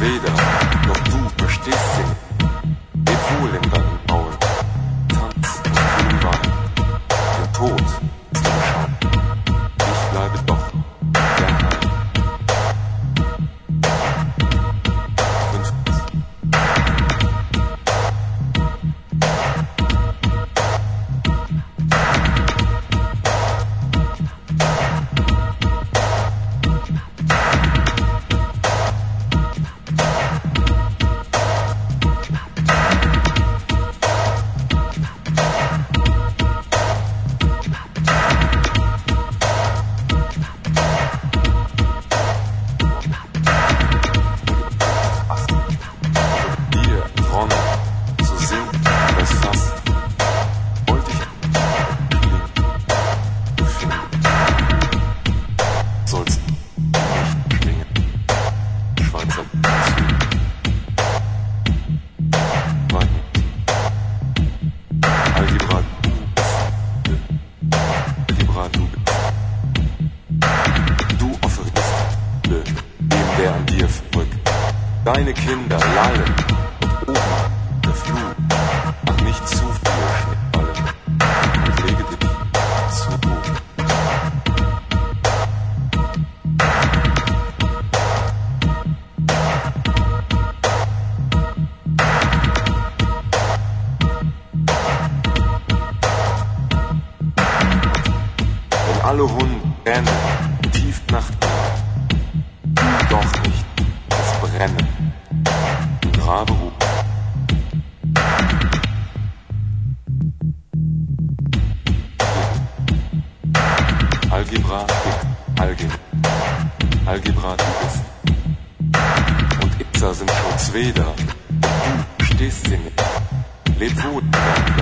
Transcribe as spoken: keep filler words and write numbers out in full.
weder, doch du verstehst sie nicht. Leb wohl in deinem Auen, tanz und Grünwein, den Tod zu beschauen. Ich bleibe doch der Heim. Fünftens. Deine Kinder lallen und oben der Flug, ach nicht zu viel Schnittballen und lege dich zu Ruhe. Wenn alle Hunde rennen, tief nach dir, du doch nicht das Brennen. Grabe Ruhe. Algebra, Algebra, Algebra, du bist. Und Itzer sind schon Zweder. Du stehst sie nicht. Leb wohl in deinem